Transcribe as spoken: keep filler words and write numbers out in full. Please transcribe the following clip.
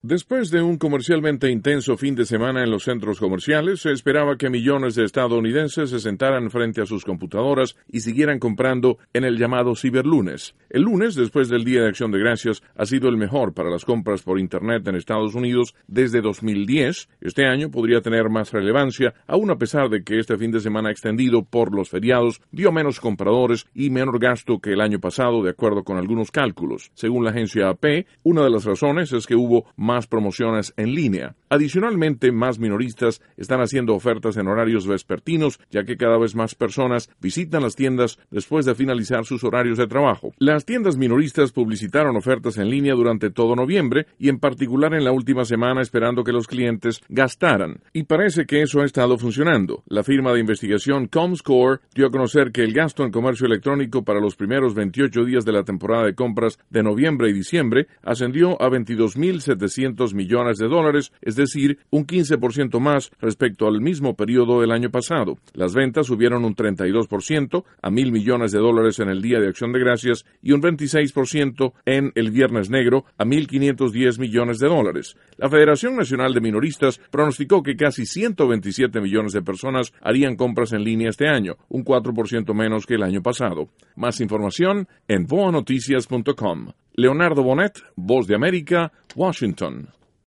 Después de un comercialmente intenso fin de semana en los centros comerciales, se esperaba que millones de estadounidenses se sentaran frente a sus computadoras y siguieran comprando en el llamado ciberlunes. El lunes, después del Día de Acción de Gracias, ha sido el mejor para las compras por Internet en Estados Unidos desde dos mil diez. Este año podría tener más relevancia, aun a pesar de que este fin de semana extendido por los feriados dio menos compradores y menor gasto que el año pasado, de acuerdo con algunos cálculos. Según la agencia A P, una de las razones es que hubo más más promociones en línea. Adicionalmente, más minoristas están haciendo ofertas en horarios vespertinos, ya que cada vez más personas visitan las tiendas después de finalizar sus horarios de trabajo. Las tiendas minoristas publicitaron ofertas en línea durante todo noviembre y en particular en la última semana, esperando que los clientes gastaran. Y parece que eso ha estado funcionando. La firma de investigación Comscore dio a conocer que el gasto en comercio electrónico para los primeros veintiocho días de la temporada de compras de noviembre y diciembre ascendió a veintidós mil setecientos millones de dólares, es decir, un quince por ciento más respecto al mismo periodo del año pasado. Las ventas subieron un treinta y dos por ciento a mil millones de dólares en el Día de Acción de Gracias y un veintiséis por ciento en el Viernes Negro a mil quinientos diez millones de dólares. La Federación Nacional de Minoristas pronosticó que casi ciento veintisiete millones de personas harían compras en línea este año, un cuatro por ciento menos que el año pasado. Más información en voa noticias punto com. Leonardo Bonet, Voz de América, Washington.